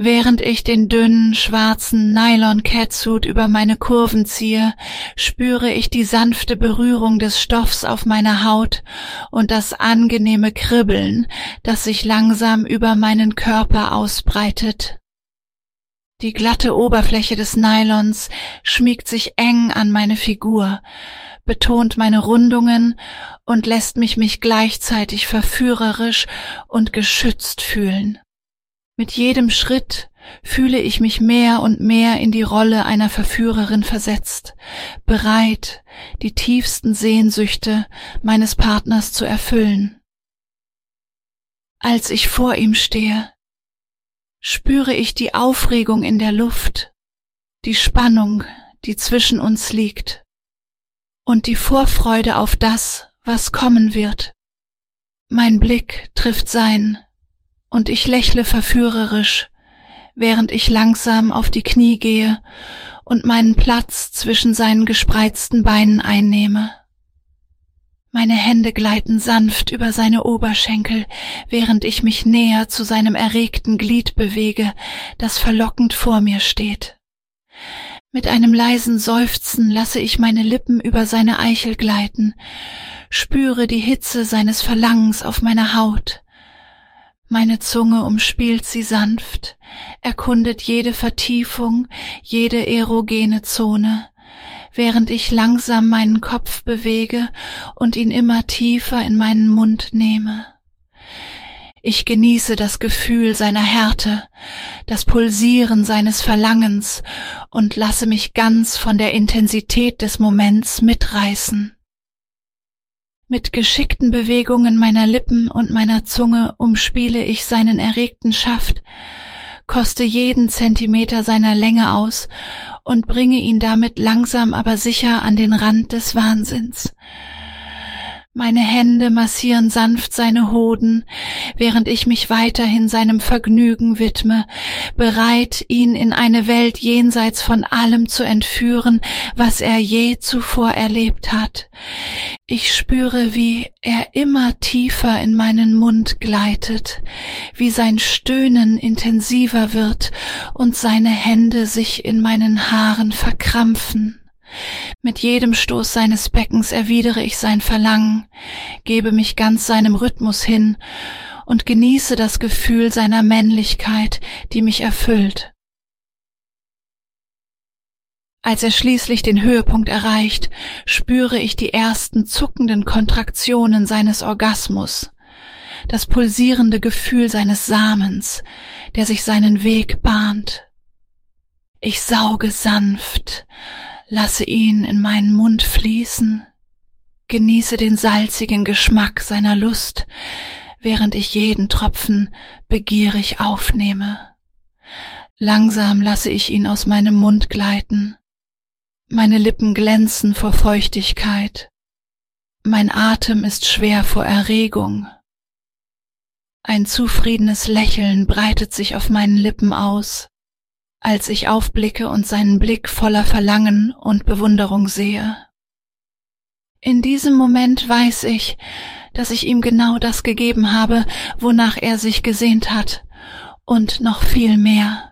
Während ich den dünnen, schwarzen Nylon-Catsuit über meine Kurven ziehe, spüre ich die sanfte Berührung des Stoffs auf meiner Haut und das angenehme Kribbeln, das sich langsam über meinen Körper ausbreitet. Die glatte Oberfläche des Nylons schmiegt sich eng an meine Figur, betont meine Rundungen und lässt mich gleichzeitig verführerisch und geschützt fühlen. Mit jedem Schritt fühle ich mich mehr und mehr in die Rolle einer Verführerin versetzt, bereit, die tiefsten Sehnsüchte meines Partners zu erfüllen. Als ich vor ihm stehe, spüre ich die Aufregung in der Luft, die Spannung, die zwischen uns liegt, und die Vorfreude auf das, was kommen wird. Mein Blick trifft seinen, und ich lächle verführerisch, während ich langsam auf die Knie gehe und meinen Platz zwischen seinen gespreizten Beinen einnehme. Meine Hände gleiten sanft über seine Oberschenkel, während ich mich näher zu seinem erregten Glied bewege, das verlockend vor mir steht. Mit einem leisen Seufzen lasse ich meine Lippen über seine Eichel gleiten, spüre die Hitze seines Verlangens auf meiner Haut. Meine Zunge umspielt sie sanft, erkundet jede Vertiefung, jede erogene Zone, während ich langsam meinen Kopf bewege und ihn immer tiefer in meinen Mund nehme. Ich genieße das Gefühl seiner Härte, das Pulsieren seines Verlangens und lasse mich ganz von der Intensität des Moments mitreißen. Mit geschickten Bewegungen meiner Lippen und meiner Zunge umspiele ich seinen erregten Schaft, koste jeden Zentimeter seiner Länge aus und bringe ihn damit langsam aber sicher an den Rand des Wahnsinns. Meine Hände massieren sanft seine Hoden, während ich mich weiterhin seinem Vergnügen widme, bereit, ihn in eine Welt jenseits von allem zu entführen, was er je zuvor erlebt hat. Ich spüre, wie er immer tiefer in meinen Mund gleitet, wie sein Stöhnen intensiver wird und seine Hände sich in meinen Haaren verkrampfen. Mit jedem Stoß seines Beckens erwidere ich sein Verlangen, gebe mich ganz seinem Rhythmus hin und genieße das Gefühl seiner Männlichkeit, die mich erfüllt. Als er schließlich den Höhepunkt erreicht, spüre ich die ersten zuckenden Kontraktionen seines Orgasmus, das pulsierende Gefühl seines Samens, der sich seinen Weg bahnt. Ich sauge sanft, lasse ihn in meinen Mund fließen, genieße den salzigen Geschmack seiner Lust, während ich jeden Tropfen begierig aufnehme. Langsam lasse ich ihn aus meinem Mund gleiten. Meine Lippen glänzen vor Feuchtigkeit. Mein Atem ist schwer vor Erregung. Ein zufriedenes Lächeln breitet sich auf meinen Lippen aus, als ich aufblicke und seinen Blick voller Verlangen und Bewunderung sehe. In diesem Moment weiß ich, dass ich ihm genau das gegeben habe, wonach er sich gesehnt hat, und noch viel mehr.